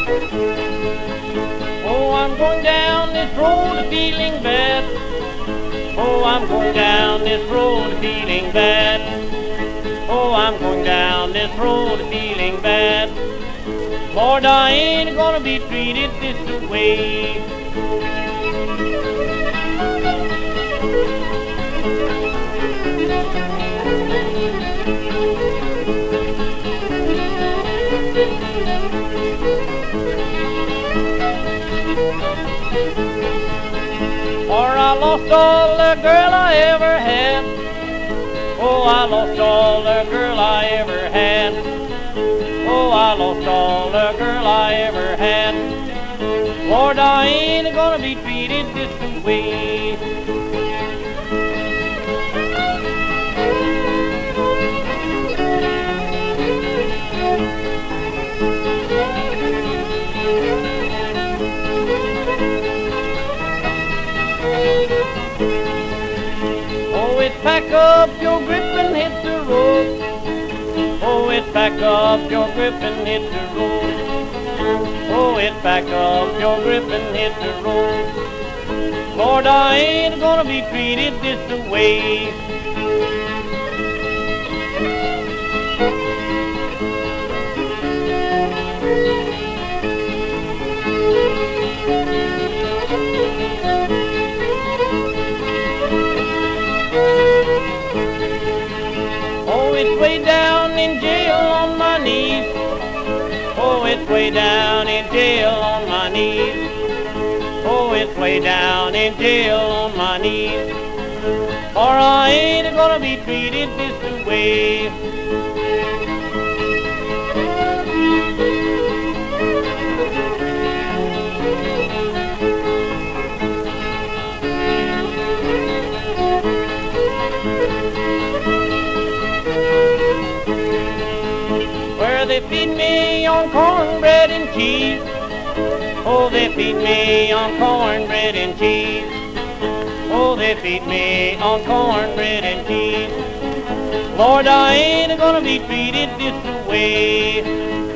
Oh, I'm going down this road feeling bad. Oh, I'm going down this road feeling bad. Oh, I'm going down this road feeling bad. Lord, I ain't gonna be treated this way. For I lost all the girl I ever had. Oh, I lost all the girl I ever had. Oh, I lost all the girl I ever had. Lord, I ain't gonna be treated this way. Oh, it's pack up your grip and hit the road. Oh, it's pack up your grip and hit the road. Oh, it's pack up your grip and hit the road. Lord, I ain't gonna be treated this way. Oh, it's way down in jail on my knees. Oh, it's way down in jail on my knees. Oh, it's way down in jail on my knees. For I ain't gonna be treated this way. Where they feed me on cornbread and cheese. Oh, they feed me on cornbread and cheese. Oh, they feed me on cornbread and cheese. Lord, I ain't gonna be treated this way.